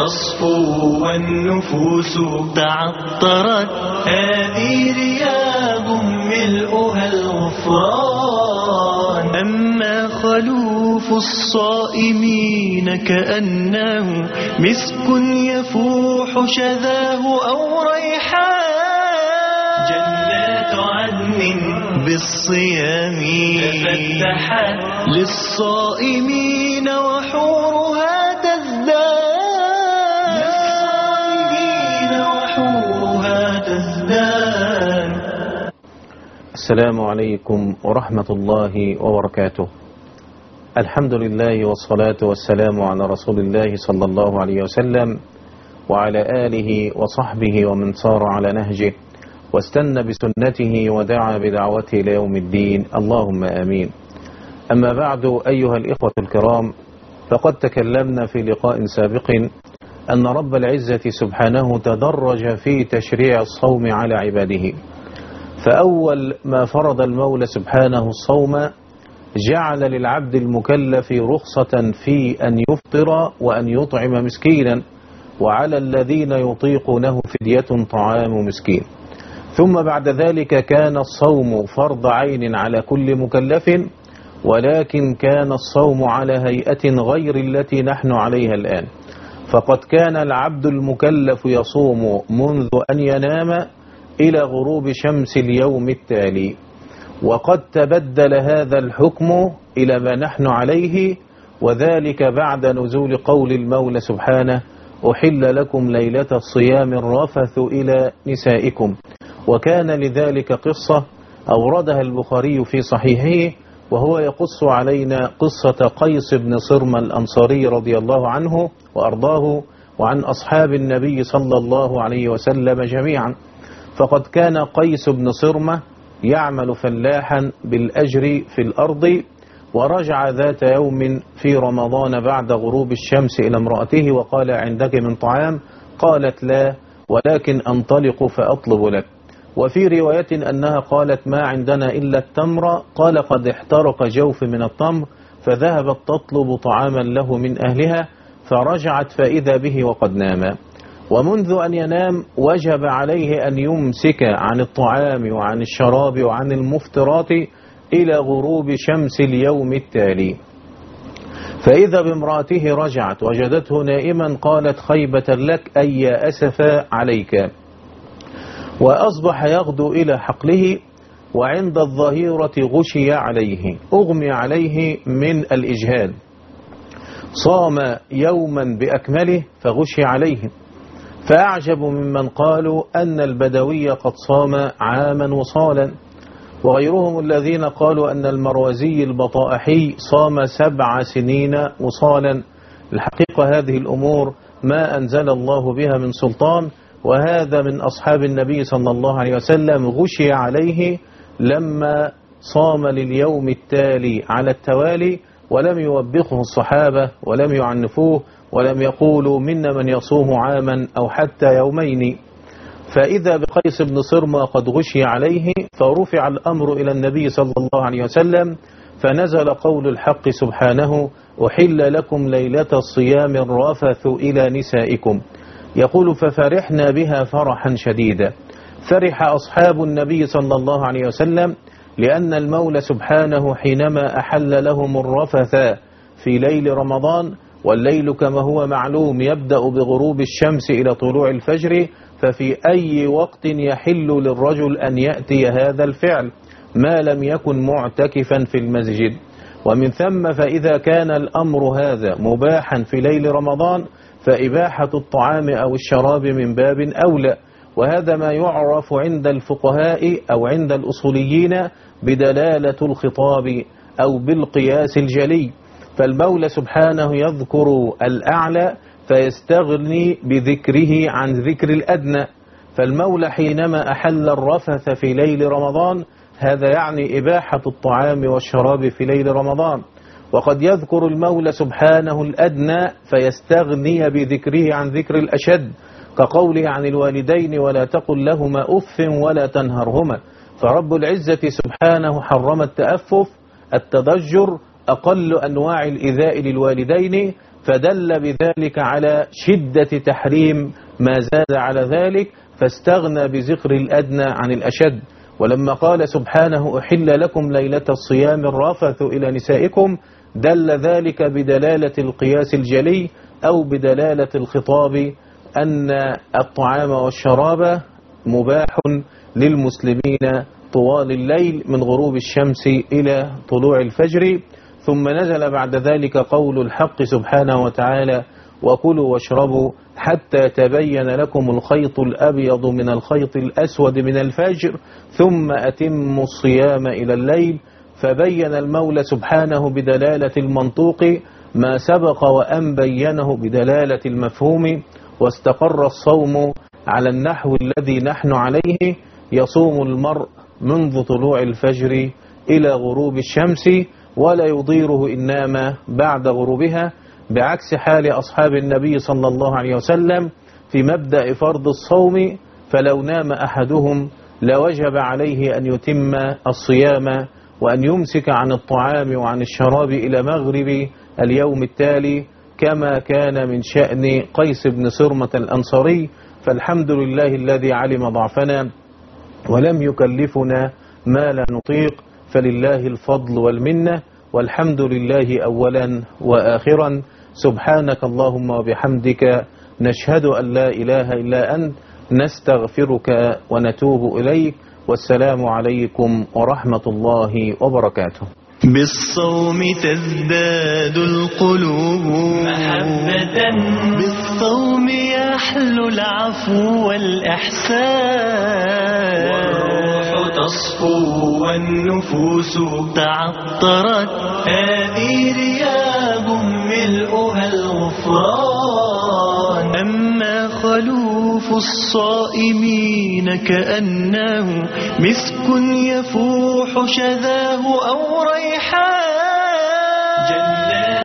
تصفو والنفوس تعطرت، هذه رياض ملؤها الغفران. أما خلوف الصائمين كأنه مسك يفوح شذاه أو ريحان. جنات عدن بالصيام تفتحت للصائمين وحورها تزدان. السلام عليكم ورحمة الله وبركاته. الحمد لله والصلاة والسلام على رسول الله صلى الله عليه وسلم وعلى آله وصحبه ومن صار على نهجه واستنى بسنته ودعا بدعوته ليوم الدين، اللهم آمين. أما بعد، أيها الإخوة الكرام، فقد تكلمنا في لقاء سابق أن رب العزة سبحانه تدرج في تشريع الصوم على عباده. فأول ما فرض المولى سبحانه الصوم جعل للعبد المكلف رخصة في أن يفطر وأن يطعم مسكينا، وعلى الذين يطيقونه فدية طعام مسكين. ثم بعد ذلك كان الصوم فرض عين على كل مكلف، ولكن كان الصوم على هيئة غير التي نحن عليها الآن. فقد كان العبد المكلف يصوم منذ أن ينام إلى غروب شمس اليوم التالي، وقد تبدل هذا الحكم إلى ما نحن عليه، وذلك بعد نزول قول المولى سبحانه: أحل لكم ليلة الصيام الرفث إلى نسائكم. وكان لذلك قصة أوردها البخاري في صحيحه، وهو يقص علينا قصة قيس بن صرمة الأنصاري رضي الله عنه وأرضاه، وعن أصحاب النبي صلى الله عليه وسلم جميعا. فقد كان قيس بن صرمة يعمل فلاحا بالأجر في الأرض، ورجع ذات يوم في رمضان بعد غروب الشمس إلى امرأته وقال: عندك من طعام؟ قالت: لا، ولكن أنطلق فأطلب لك. وفي رواية أنها قالت: ما عندنا إلا التمر. قال: قد احترق جوف من التمر. فذهبت تطلب طعاما له من أهلها، فرجعت فإذا به وقد نام. ومنذ أن ينام وجب عليه أن يمسك عن الطعام وعن الشراب وعن المفطرات إلى غروب شمس اليوم التالي. فإذا بامرأته رجعت وجدته نائما قالت: خيبة لك، أي يا أسف عليك. وأصبح يغدو إلى حقله، وعند الظهيرة غشي عليه، أغمي عليه من الإجهاد. صام يوما بأكمله فغشي عليه. فأعجب ممن قالوا أن البدوي قد صام عاما وصالا، وغيرهم الذين قالوا أن المروزي البطائحي صام 7 سنين وصالا. الحقيقة هذه الأمور ما أنزل الله بها من سلطان، وهذا من أصحاب النبي صلى الله عليه وسلم غشي عليه لما صام لليوم التالي على التوالي، ولم يوبخه الصحابة ولم يعنفوه ولم يقولوا منا من يصوم عاما أو حتى يومين. فإذا بقيس بن صرمة قد غشي عليه، فرفع الأمر إلى النبي صلى الله عليه وسلم، فنزل قول الحق سبحانه: أحل لكم ليلة الصيام الرفث إلى نسائكم. يقول: ففرحنا بها فرحا شديدا. فرح أصحاب النبي صلى الله عليه وسلم، لأن المولى سبحانه حينما أحل لهم الرفث في ليل رمضان، والليل كما هو معلوم يبدأ بغروب الشمس إلى طلوع الفجر، ففي أي وقت يحل للرجل أن يأتي هذا الفعل ما لم يكن معتكفا في المسجد. ومن ثم فإذا كان الأمر هذا مباحا في ليل رمضان، فإباحة الطعام أو الشراب من باب أولى. وهذا ما يعرف عند الفقهاء أو عند الأصوليين بدلالة الخطاب أو بالقياس الجلي. فالمولى سبحانه يذكر الأعلى فيستغني بذكره عن ذكر الأدنى. فالمولى حينما أحل الرفث في ليل رمضان، هذا يعني إباحة الطعام والشراب في ليل رمضان. وقد يذكر المولى سبحانه الأدنى فيستغني بذكره عن ذكر الأشد، كقوله عن الوالدين: ولا تقل لهما أف ولا تنهرهما. فرب العزة سبحانه حرم التأفف، التضجر، أقل أنواع الإيذاء للوالدين، فدل بذلك على شدة تحريم ما زاد على ذلك، فاستغنى بذكر الأدنى عن الأشد. ولما قال سبحانه أحل لكم ليلة الصيام الرفث إلى نسائكم، دل ذلك بدلالة القياس الجلي أو بدلالة الخطاب أن الطعام والشراب مباح للمسلمين طوال الليل من غروب الشمس إلى طلوع الفجر. ثم نزل بعد ذلك قول الحق سبحانه وتعالى وكلوا واشربوا حتى تبين لكم الخيط الأبيض من الخيط الأسود من الفجر ثم أتموا الصيام إلى الليل. فبين المولى سبحانه بدلالة المنطوق ما سبق وأن بينه بدلالة المفهوم، واستقر الصوم على النحو الذي نحن عليه. يصوم المرء منذ طلوع الفجر إلى غروب الشمس ولا يضيره إن نام بعد غروبها، بعكس حال أصحاب النبي صلى الله عليه وسلم في مبدأ فرض الصوم، فلو نام أحدهم لوجب عليه أن يتم الصيام وأن يمسك عن الطعام وعن الشراب إلى مغرب اليوم التالي، كما كان من شأن قيس بن صرمة الأنصاري. فالحمد لله الذي علم ضعفنا ولم يكلفنا ما لا نطيق، فلله الفضل والمنة، والحمد لله أولا وآخرا. سبحانك اللهم وبحمدك نشهد أن لا إله إلا أنت، نستغفرك ونتوب إليك، والسلام عليكم ورحمة الله وبركاته. بالصوم تزداد القلوب محبة، بالصوم يحلو العفو والإحسان، والروح تصفو والنفوس تعطرت، هذه رياض ملؤها الغفران. أما خلوف الصائمين كأنه مسك يفوح شذاه أو ريحان.